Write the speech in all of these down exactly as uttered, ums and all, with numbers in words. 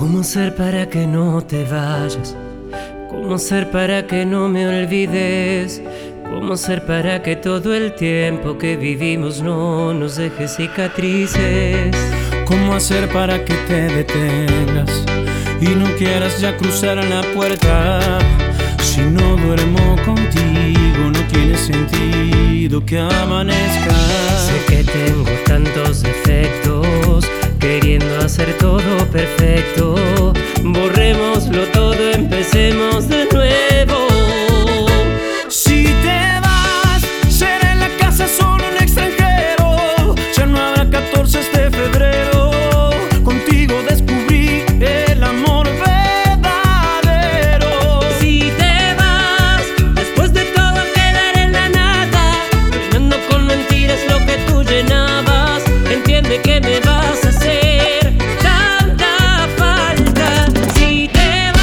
¿Cómo hacer para que no te vayas? ¿Cómo hacer para que no me olvides? ¿Cómo hacer para que todo el tiempo que vivimos no nos deje cicatrices? ¿Cómo hacer para que te detengas y no quieras ya cruzar la puerta? Si no duermo contigo no tiene sentido que amanezca. Sé que tengo tantos defectos, queriendo hacer todo perfecto. Borrémoslo todo, empecemos de nuevo. Si te vas, será en la casa solo un extranjero. Ya no habrá catorce de febrero. Contigo descubrí el amor verdadero. Si te vas, después de todo quedar en la nada, llenando con mentiras lo que tú llenabas. Entiende que me vas a hacer tanta falta. Si te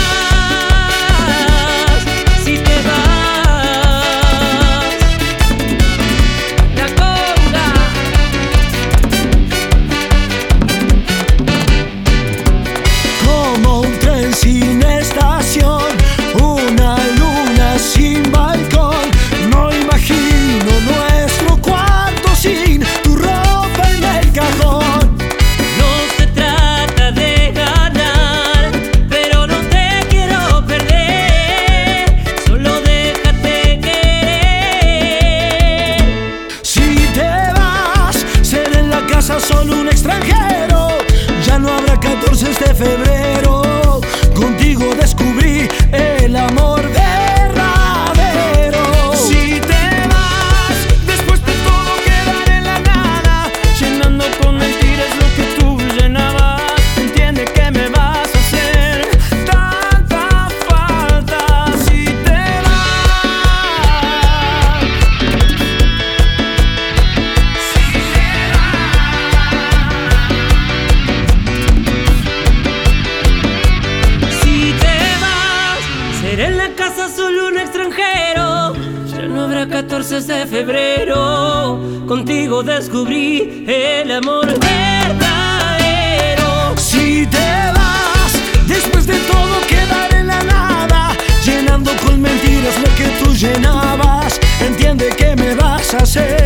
vas, si te vas, la conga. Como un tren sin estación, una luna sin balcón. No imagino nuestro cuarto sin tu ropa en el cajón. No se trata de ganar, pero no te quiero perder. Solo déjate querer. Si te vas, será en la casa solo un extranjero. Ya no habrá catorce de febrero. Contigo descubrí el amor verdadero. Si te vas, después de todo quedar en la nada, llenando con mentiras lo que tú llenabas. Entiende que me vas a hacer tanta falta. Si te vas, si te Si te vas, será en la casa solo un extranjero. Ya no habrá catorce de febrero. Contigo descubrí el amor verdadero. Si te vas, después de todo quedar en la nada, llenando con mentiras lo que tú llenabas. Entiende que me vas a hacer